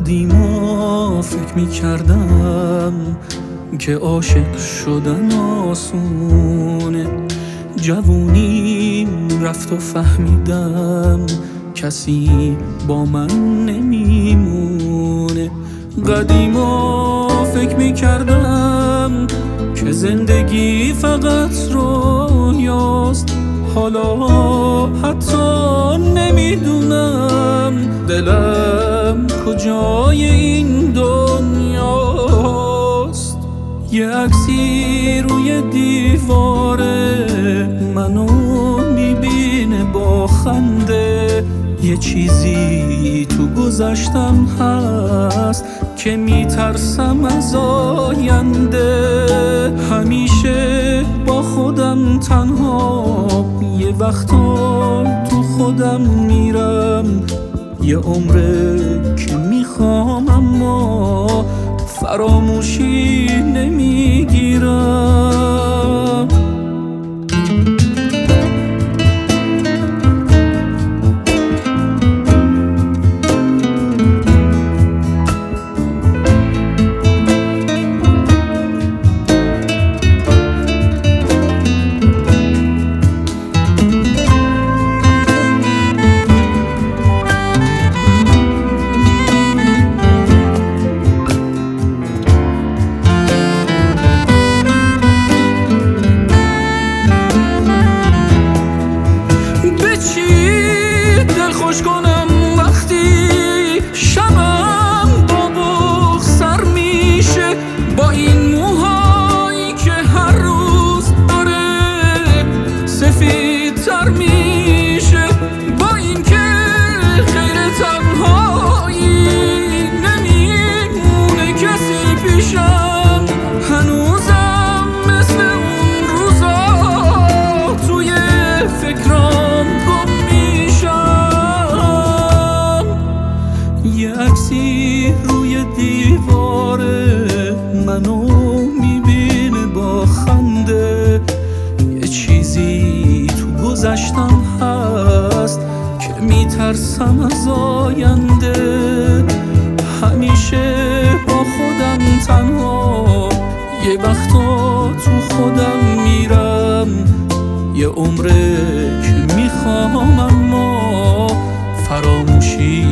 قدیما فکر می‌کردم که عاشق شدن آسونه، جوونیم رفت و فهمیدم کسی با من نمیمونه. قدیما فکر می‌کردم که زندگی فقط رویاست، حالا حتی نمیدونم دلم کجای این دنیاست. یه عکسی روی دیوار منو میبینه با خنده، یه چیزی تو گذشتم هست که میترسم از آینده. همیشه با خودم تنها، یه وقتا تو خودم میرم، یه عمره که میخوام اما فراموشی نمیگیرم. خوش کنم وقتی شبم با بغض سر میشه، با این موهایی که هر روز داره سفیدتر میشه، با این که خیر تنهایی نمیمونه کسی پیشم. هنوزم مثل اون روزا توی فکرام گم میشم. یه عکسی روی دیوار منو میبینه با خنده، یه چیزی تو گذشتم هست که میترسم از آینده. همیشه با خودم تنها، یه وقتا تو خودم میرم، یه عمره که میخوام اما فراموشی